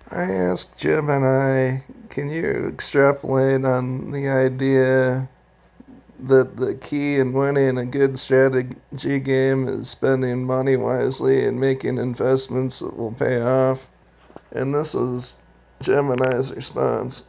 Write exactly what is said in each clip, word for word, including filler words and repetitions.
I asked Gemini, can you extrapolate on the idea that the key in winning a good strategy game is spending money wisely and making investments that will pay off? And this is Gemini's response.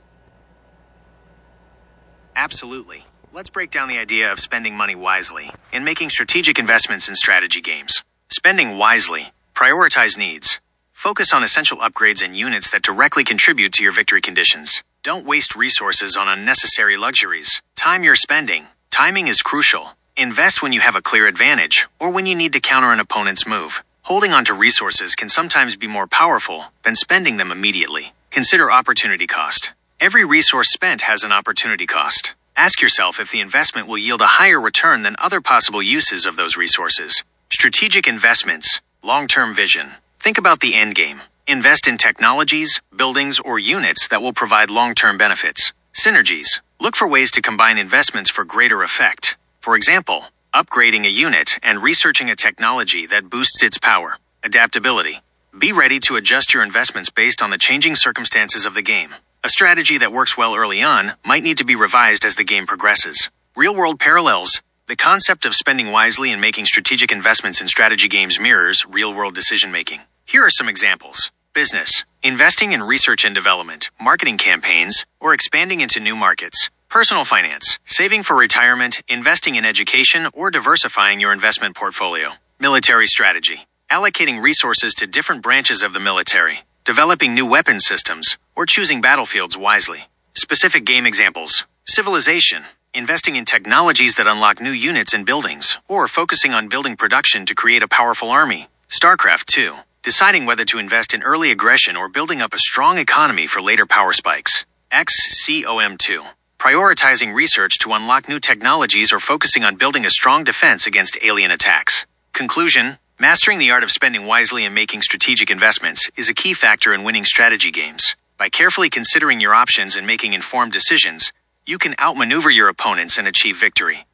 Absolutely. Let's break down the idea of spending money wisely and making strategic investments in strategy games. Spending wisely. Prioritize needs. Focus on essential upgrades and units that directly contribute to your victory conditions. Don't waste resources on unnecessary luxuries. Time your spending. Timing is crucial. Invest when you have a clear advantage or when you need to counter an opponent's move. Holding onto resources can sometimes be more powerful than spending them immediately. Consider opportunity cost. Every resource spent has an opportunity cost. Ask yourself if the investment will yield a higher return than other possible uses of those resources. Strategic investments. Long-term vision. Think about the end game. Invest in technologies, buildings, or units that will provide long-term benefits. Synergies. Look for ways to combine investments for greater effect. For example, upgrading a unit and researching a technology that boosts its power. Adaptability. Be ready to adjust your investments based on the changing circumstances of the game. A strategy that works well early on might need to be revised as the game progresses. Real-world parallels. The concept of spending wisely and making strategic investments in strategy games mirrors real-world decision-making. Here are some examples. Business. Investing in research and development, marketing campaigns, or expanding into new markets. Personal finance. Saving for retirement, investing in education, or diversifying your investment portfolio. Military strategy. Allocating resources to different branches of the military. Developing new weapon systems, or choosing battlefields wisely. Specific game examples. Civilization. Investing in technologies that unlock new units and buildings, or focusing on building production to create a powerful army. StarCraft two. Deciding whether to invest in early aggression or building up a strong economy for later power spikes. X COM two. Prioritizing research to unlock new technologies or focusing on building a strong defense against alien attacks. Conclusion. Mastering the art of spending wisely and making strategic investments is a key factor in winning strategy games. By carefully considering your options and making informed decisions, you can outmaneuver your opponents and achieve victory.